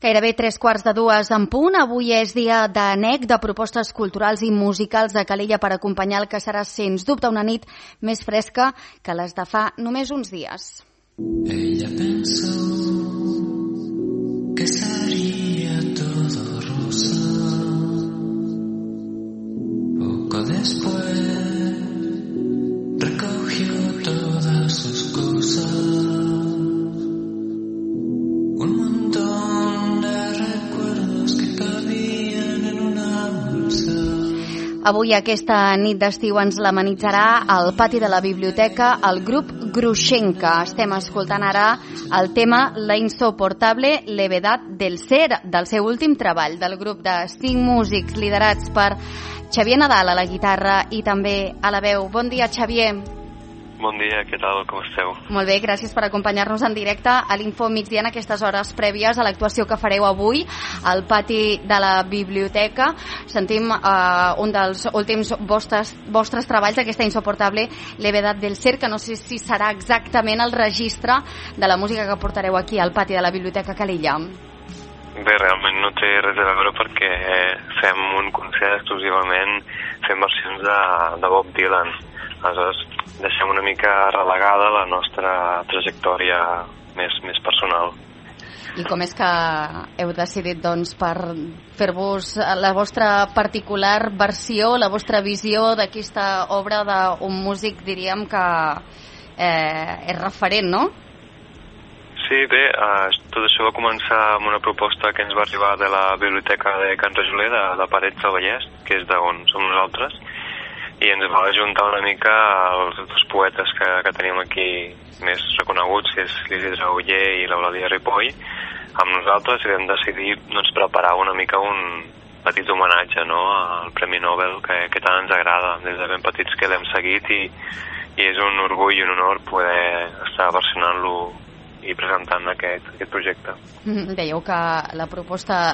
Gairebé 3:15 en punt. Avui és dia d'ANEC, de propostes culturals i musicals de Calella per acompanyar el que serà, sens dubte, una nit més fresca que les de fa només uns dies. Ella pensó que sería todo rosa. Poco después recogió todas sus cosas. Un montón de recuerdos que cabían en una bolsa. Avui aquesta nit d'estiu ens l'amenitzarà al pati de la biblioteca el grup Grushenka. Estem escoltant ara el tema La insoportable levedad del ser, del seu últim treball, del grup de 5 músics liderats per Xavier Nadal a la guitarra i també a la veu. Bon dia, Xavier. Bon dia, què tal? Com esteu? Molt bé, gràcies per acompanyar-nos en directe a l'Info Migdia en aquestes hores prèvies a l'actuació que fareu avui al pati de la biblioteca. Sentim un dels últims vostres treballs d'aquesta insoportable levedad del ser, que no sé si serà exactament el registre de la música que portareu aquí al pati de la biblioteca Calella. Bé, realment no té res a veure perquè fem un concert exclusivament fent versions de Bob Dylan. Aleshores, deixem una mica relegada la nostra trajectòria més personal. I com és que heu decidit, doncs, per fer-vos la vostra particular versió, la vostra visió d'aquesta obra d'un músic, diríem que és referent, no? Sí, bé, tot això va començar amb una proposta que ens va arribar de la biblioteca de Can Rajoler, de Parets del Vallès, que és d'on som nosaltres, i ens va ajuntar una mica els dos poetes que tenim aquí més reconeguts, que és l'Isidre Oller i l'Eulàlia Ripoll, amb nosaltres, i vam decidir preparar una mica un petit homenatge, no?, al Premi Nobel que tant ens agrada. Des de ben petits que l'hem seguit i és un orgull i un honor poder estar versionant-lo i presentant aquest projecte. Dèieu que la proposta,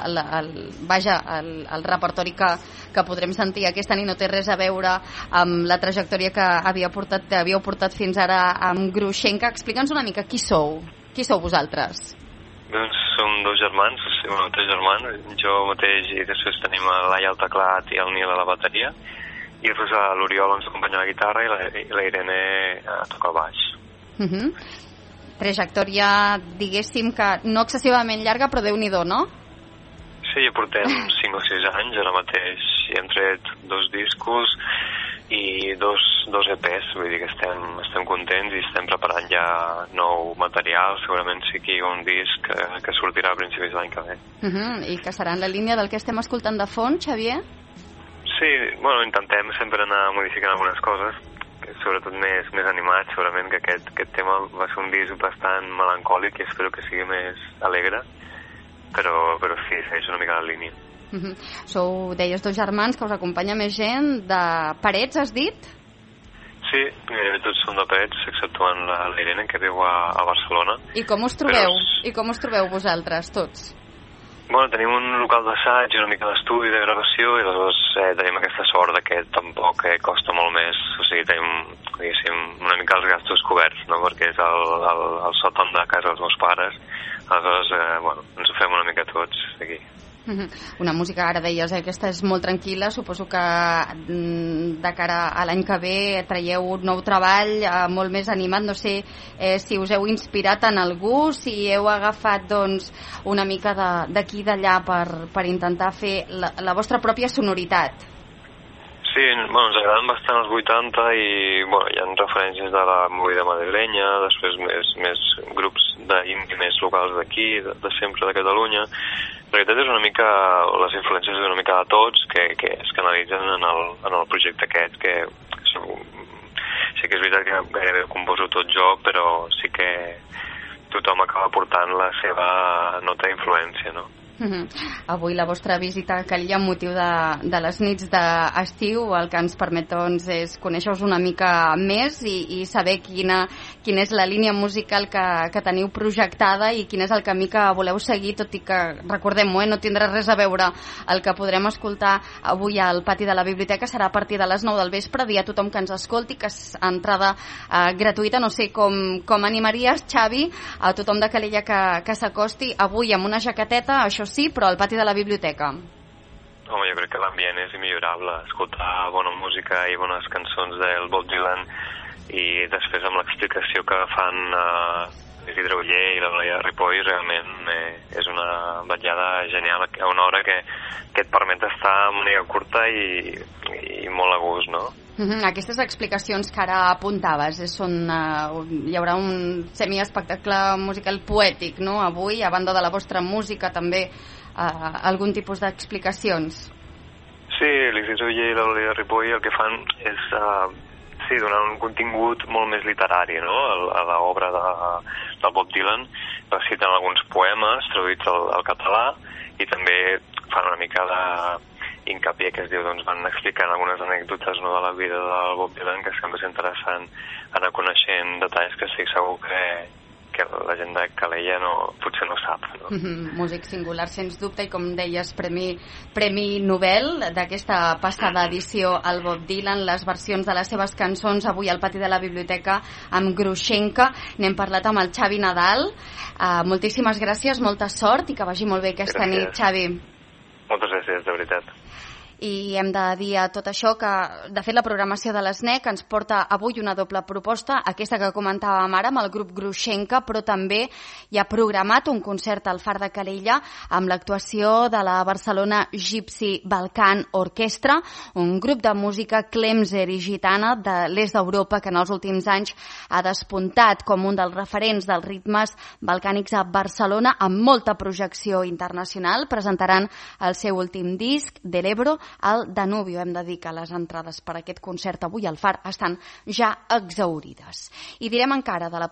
el repertori que podrem sentir aquesta nit no té res a veure amb la trajectòria que havíeu portat fins ara amb Grushenka. Explica'ns una mica qui sou vosaltres. Doncs som dos germans, tres germans, jo mateix, i després tenim l'Aia al teclat i el Nil a la bateria, i després l'Oriol ens acompanya a la guitarra i la Irene toca el baix. Trajectòria, diguéssim que no excessivament llarga, però Déu-n'hi-do, no? Sí, ja portem 5 o 6 anys, ara mateix hem tret 2 discos i dos EPs, vull dir que estem contents i estem preparant ja nou material, segurament sí que hi ha un disc que sortirà a principis de l'any que ve. I que serà en la línia del que estem escoltant de fons, Xavier? Sí, bueno, intentem sempre anar modificant algunes coses, sobretot més animat, segurament que aquest tema va ser un disc bastant melancòlic i espero que sigui més alegre, però sí, és una mica la línia. Sou, deies, dos germans, que us acompanya més gent de Parets, has dit? Sí, tots són de Parets, exceptuant la Irene, que viu a Barcelona. I com us trobeu? I com us trobeu vosaltres, tots? Bueno, tenim un local d'assaig i una mica d'estudi de gravació i aleshores tenim aquesta sort que tampoc costa molt més, o sigui, tenim, diguéssim, una mica els gastos coberts, no?, perquè és el sòtan de casa dels meus pares, aleshores, bueno, ens ho fem una mica tots aquí. Una música, ara deies, aquesta és molt tranquil·la, suposo que de cara a l'any que ve traieu un nou treball molt més animat, no sé si us heu inspirat en algú, si heu agafat doncs una mica d'aquí i d'allà per intentar fer la vostra pròpia sonoritat. Sí, bueno, ens agraden bastant els 80 i bueno, hi ha referències de la movida madrilenya, després més grups d'indie més locals d'aquí, de sempre de Catalunya. En realitat és una mica, les influències una mica de tots que es canalitzen en el projecte aquest, que sí que és veritat que gairebé ho composo tot jo, però sí que tothom acaba portant la seva nota d'influència, no? Avui la vostra visita a Calella amb motiu de les nits d'estiu el que ens permet doncs, és conèixer-vos una mica més i saber quina és la línia musical que teniu projectada i quin és el camí que voleu seguir, tot i que, recordem-ho, no tindrà res a veure el que podrem escoltar avui al pati de la biblioteca. Serà a partir de les 9 del vespre, dir a tothom que ens escolti que és entrada gratuïta. No sé com animaries, Xavi, a tothom de Calella que s'acosti avui amb una jaqueteta, això sí, però al pati de la biblioteca. Home, jo crec que l'ambient és immillorable. Escoltar bona música i bones cançons del Bob Dylan i després amb l'explicació que fan l'Isidre Oller i la Laia Ripoll, realment és una vetllada genial a una hora que et permet estar amb una mica curta i molt a gust, no? Aquestes explicacions que ara apuntaves hi haurà un semiespectacle musical poètic, no? Avui, a banda de la vostra música, també algun tipus d'explicacions? Sí, l'Isidre Oller i la Laia Ripoll el que fan és donar un contingut molt més literari, no? A l'obra del Bob Dylan. Reciten alguns poemes traduïts al català i també fan una mica hincapié que es diu, doncs van explicant algunes anècdotes, no, de la vida del Bob Dylan, que sempre és interessant anar coneixent detalls que estic segur que la gent de Calella potser no sap, no? Músic singular, sens dubte, i com deies, Premi Nobel d'aquesta passada edició al Bob Dylan, les versions de les seves cançons avui al pati de la biblioteca amb Gruixenca. N'hem parlat amb el Xavi Nadal. Moltíssimes gràcies, molta sort i que vagi molt bé aquesta nit, Xavi. Moltes gràcies, de veritat. I hem de dir a tot això que, de fet, la programació de l'SNEC ens porta avui una doble proposta, aquesta que comentàvem ara amb el grup Gruixenca, però també hi ha programat un concert al Far de Calella amb l'actuació de la Barcelona Gypsy Balkan Orquestra, un grup de música clemser i gitana de l'est d'Europa que en els últims anys ha despuntat com un dels referents dels ritmes balcànics a Barcelona, amb molta projecció internacional. Presentaran el seu últim disc, De l'Ebro, al Danubio. Hem de dir que les entrades per aquest concert avui al Far estan ja exhaurides. I direm encara de la